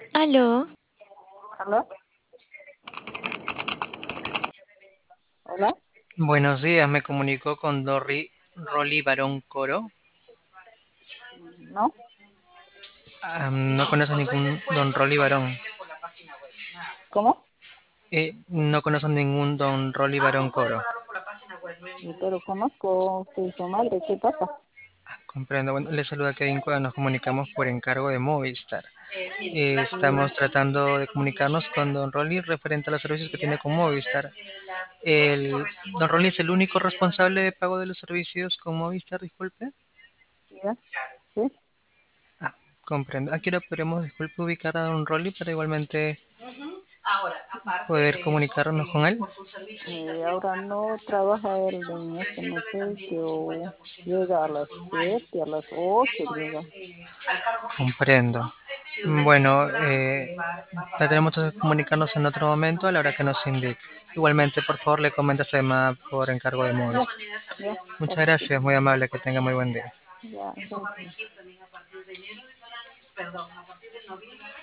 Aló, ¿Aló? ¿Hola? buenos días, me comunicó con Rolly Barón Coro. ¿No? No conoce ningún don Rolly Barón. ¿Cómo? No conocen ningún don Rolly Barón Coro. Pero conozco, usted y su madre, ¿qué pasa? Comprendo. Bueno, le saluda Kevin Cueva, nos comunicamos por encargo de Movistar. Y Estamos tratando de comunicarnos con don Rolly referente a los servicios que tiene con Movistar. Don Rolly es el único responsable de pago de los servicios con Movistar, disculpe. ya, sí, Ah, comprendo. ¿A qué hora podremos, disculpe, ubicar a don Rolly para igualmente poder comunicarnos con él? ahora no trabaja él en este, no sé, que llega a las 7, a las 8 llega. Comprendo. Bueno, trataremos de comunicarnos en otro momento a la hora que nos indique. Igualmente, por favor, le comenta esta llamada por encargo de móvil. Ya, ya, está Muchas bien, gracias, muy amable, que tenga muy buen día. ya, gracias.